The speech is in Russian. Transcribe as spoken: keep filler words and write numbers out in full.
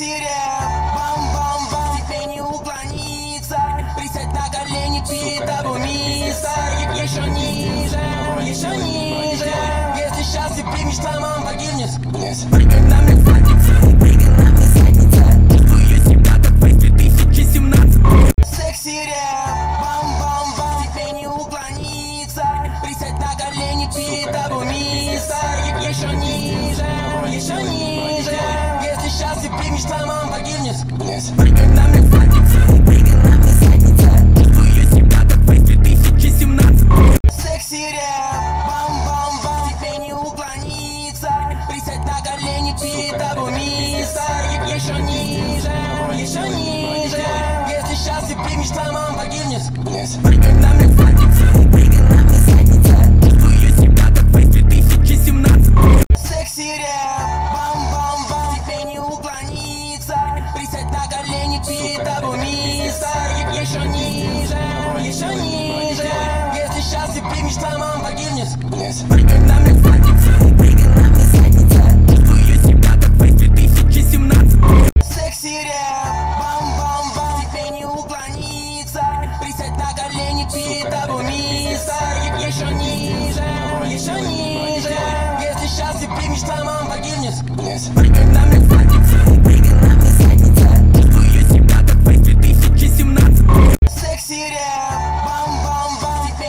Секси рэп, бам-бам-бам, тебе не уклониться. Присядь на колени, перед тобой мистер. Еще ниже, еще ниже. Если сейчас ты примешь, сломам погибнешь. Прыгай на мне задница, прыгай на мне задница. Чувствую себя как в две тысячи семнадцатом. Секси рэп, бам-бам-бам, тебе не уклониться. Присядь на колени, перед тобой мистер. Еще ниже, еще ниже. Если сейчас ты примешь, сломам погибнешь. Прыгай на мне задница, прыгай на мне задница. Чувствую себя как в две тысячи семнадцатом. Секси рэп, бам-бам-бам, тебе не уклониться. Присядь на колени, перед тобой мистер. Еще ниже, еще ниже. Если сейчас ты примешь, сломам погибнешь. Прыгай на мне задница, прыгай на мне задница. Чувствую себя как в две тысячи семнадцатом. Секси рэп, бам-бам-бам, тебе не уклониться. Присядь на колени, перед тобой мистер. Еще ниже, еще ниже. Если сейчас ты примешь, сломам погибнешь. Прыгай на мне задница, прыгай на мне задница. Чувствую себя как в две тысячи семнадцатом. Секси рэп, бам-бам-бам, тебе не уклониться. Присядь на колени, перед тобой мистер. Еще ниже, еще ниже. Если сейчас ты примешь, сломам погибнешь. Прыгай на мне задница, прыгай